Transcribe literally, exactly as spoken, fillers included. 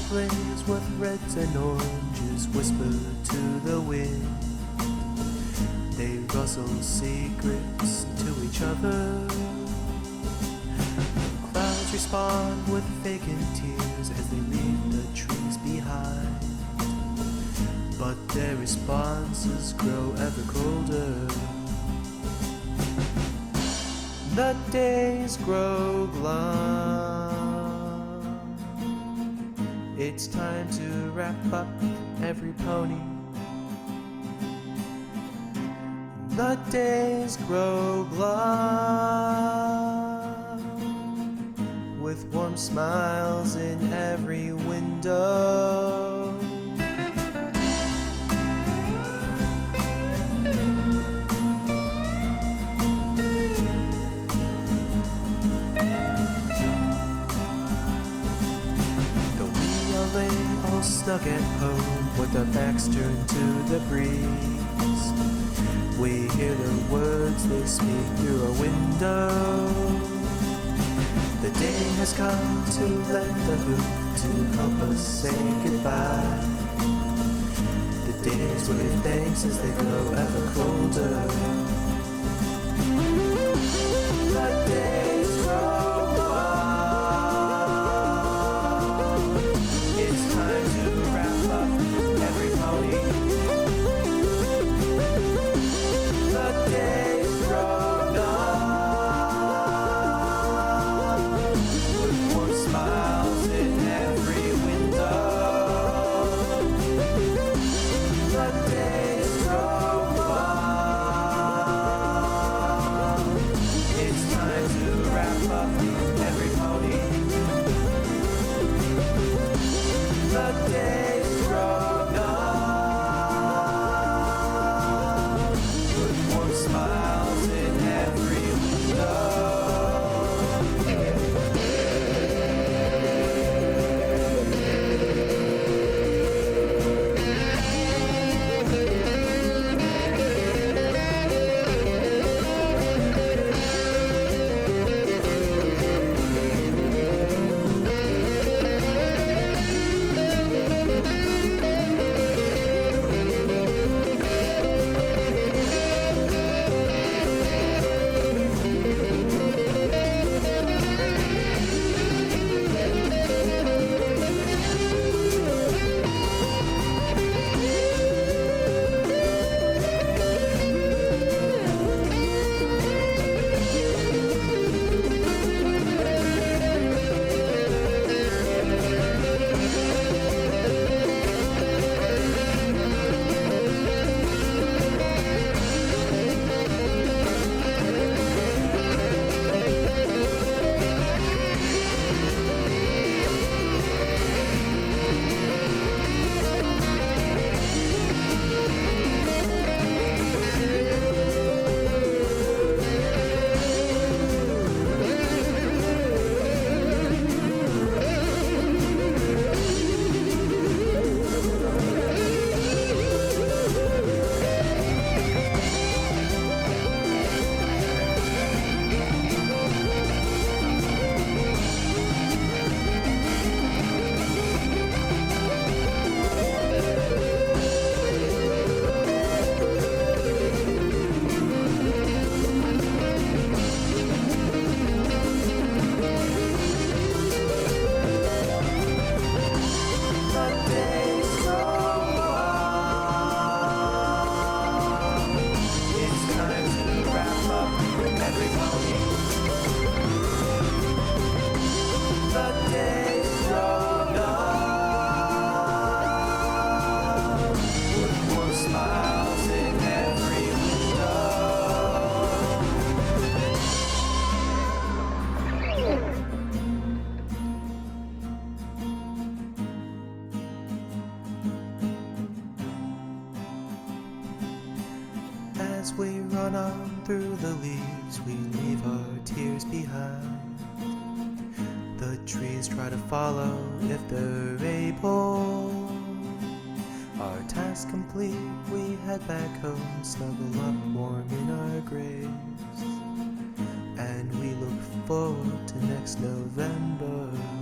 ablaze with reds and oranges whisper to the wind. They rustle secrets to each other. Clouds respond with vacant tears as they leave the trees behind. But their responses grow ever colder. The days grow glum. It's time to wrap up every pony. The days grow glum, with warm smiles in every window. All stuck at home with our backs turned to the breeze. We hear the words they speak through a window. The day has come to lend a hoop to help us say goodbye. The days wave thanks as they grow ever colder. The days grow as we run on through the leaves, we leave our tears behind. The trees try to follow if they're able. Our task complete, we head back home, snuggle up warm in our graves, and we look forward to next November.